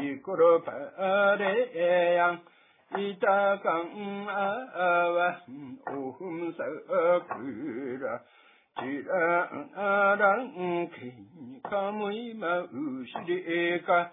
이코로 바레양 이타강 아와 오흠사그라 지라랑 카무이 마우시리까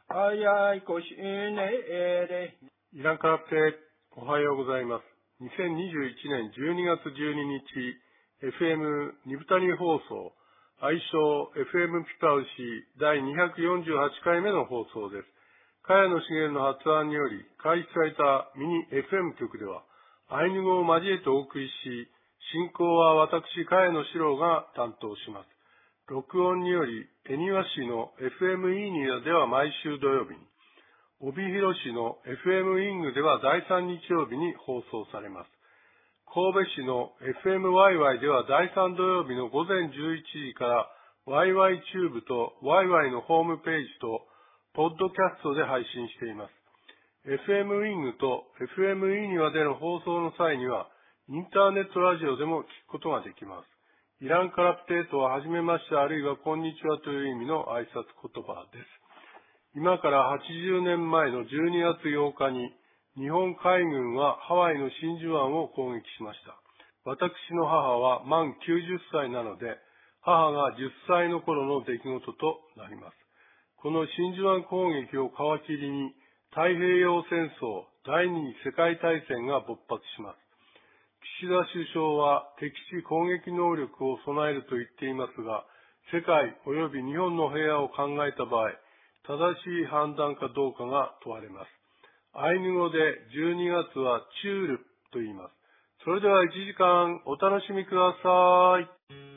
아야이코시네레 イランカラプテ、おはようございます。2021年12月12日、FM ニブタニ放送、愛称 FM ピパウシ第248回目の放送です。茅野茂の発案により開始されたミニ FM 局では、アイヌ語を交えてお送りし、進行は私、茅野史郎が担当します。録音により、恵庭市の FM イーニアでは毎週土曜日に、帯広市の FM イングでは第3日曜日に放送されます。神戸市の FM ワイワイでは第3土曜日の午前11時からワイワイチューブとワイワイのホームページとポッドキャストで配信しています。FM イングと FM イニワでの放送の際にはインターネットラジオでも聞くことができます。イランカラプテーとははじめましてあるいはこんにちはという意味の挨拶言葉です。今から80年前の12月8日に日本海軍はハワイの真珠湾を攻撃しました。私の母は満90歳なので、母が10歳の頃の出来事となります。この真珠湾攻撃を皮切りに太平洋戦争第二次世界大戦が勃発します。岸田首相は敵地攻撃能力を備えると言っていますが、世界及び日本の平和を考えた場合、正しい判断かどうかが問われます。アイヌ語で12月はチュールと言います。それでは1時間お楽しみください。